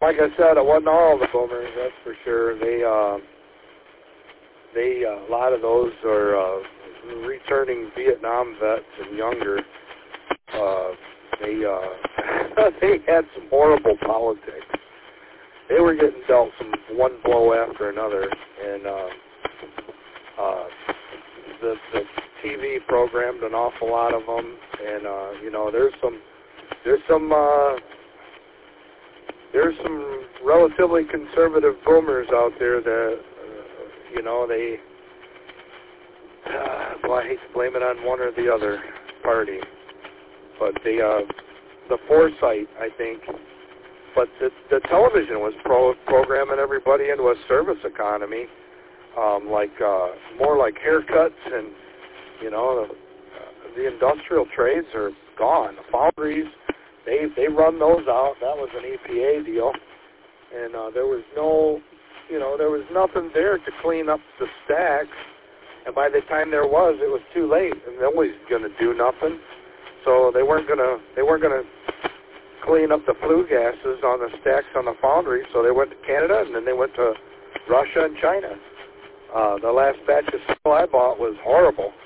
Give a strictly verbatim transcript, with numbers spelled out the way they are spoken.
like I said, it wasn't all the boomers, that's for sure. They, uh, they, uh, a lot of those are uh, returning Vietnam vets and younger. Uh, they, uh, they had some horrible politics. They were getting dealt some one blow after another, and uh, uh, the, the T V programmed an awful lot of them, and uh, you know, there's some, there's some, uh, there's some relatively conservative boomers out there that, uh, you know, they, uh, well, I hate to blame it on one or the other party, but they, uh, the foresight, I think. But the, the television was pro, programming everybody into a service economy, um, like uh, more like haircuts, and you know, the, uh, the industrial trades are gone. The foundries, they they run those out. That was an E P A deal, and uh, there was no, you know, there was nothing there to clean up the stacks. And by the time there was, it was too late, and nobody's going to do nothing. So they weren't gonna they weren't gonna clean up the flue gases on the stacks on the foundry, so they went to Canada, and then they went to Russia and China. Uh, the last batch of steel I bought was horrible.